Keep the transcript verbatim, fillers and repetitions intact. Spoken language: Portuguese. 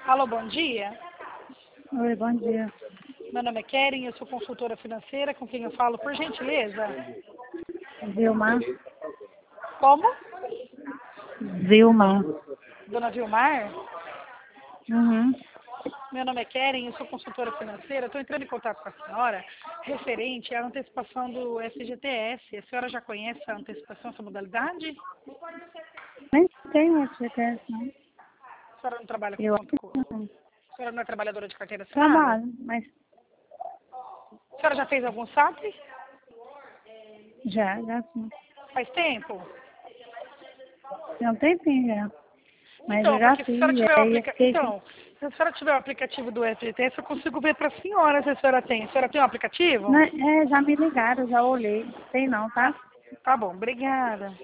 Alô, bom dia. Oi, bom dia. Meu nome é Keren, eu sou consultora financeira. Com quem eu falo, por gentileza? Vilma. Como? Vilma. Dona Vilmar? Uhum. Meu nome é Keren, eu sou consultora financeira. Estou entrando em contato com a senhora referente à antecipação do F G T S. A senhora já conhece a antecipação, essa modalidade? Nem tenho F G T S, não. A senhora não trabalha com Eu conta acho corrente? que não. A senhora não é trabalhadora de carteira assinada? Trabalho, mas A senhora já fez algum S A P? já, já sim. Faz tempo? Tem um tempinho já. Mas eu Então, já porque se a senhora fiz, e tiver o aí eu aplica... fiquei. Então, se a senhora tiver o aplicativo do F G T S, eu consigo ver para a senhora se a senhora tem. A senhora tem o aplicativo? Né, é, já me ligaram, já olhei. Tem não, tá? Ah, tá bom, obrigada.